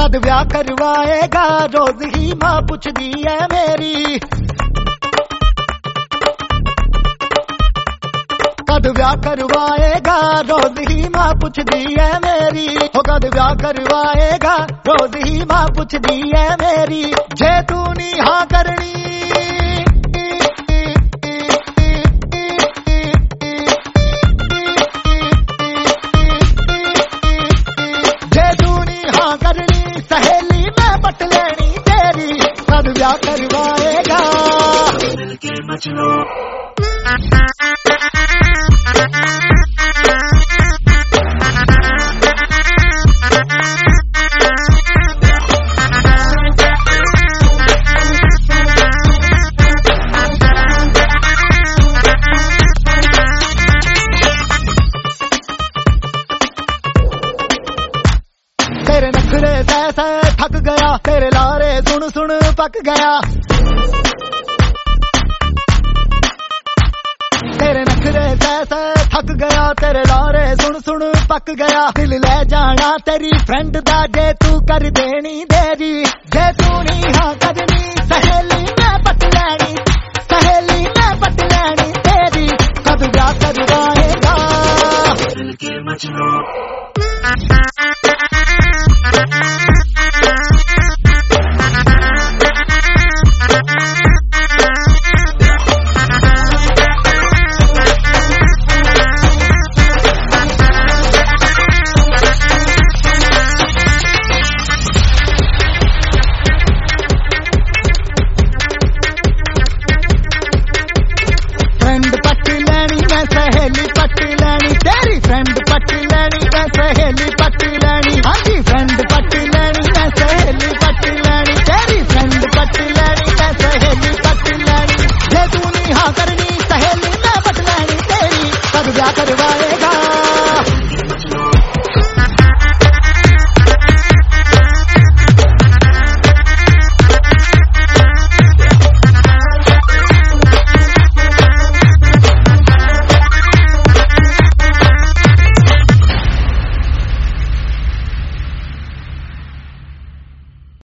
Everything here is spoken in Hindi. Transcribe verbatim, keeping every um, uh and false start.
कद ब्याह करवाएगा रोज ही माँ पुछदी है मेरी। कद ब्याह करवाएगा रोज ही माँ पुछदी है मेरी। हो कद ब्याह करवाएगा रोज ही माँ पुछदी है मेरी। जे तू नी हाँ करनी सहेली मैं पट लेनी तेरी। कद ब्याह करवाएगा दिल के मजनू। तेरे नखरे तैसे थक गया, तेरे लारे सुन सुन पक गया। तेरे नखरे तैसे थक गया, तेरे लारे सुन सुन पक गया। दिल ले जाना तेरी फ्रेंड दा जे तू कर देनी देरी। जे तू नहीं हाँ करनी सहेली मैं पट लैनी। सहेली मैं पट लैनी तेरी। कद ब्याह करवाएगा दिल के मजनू।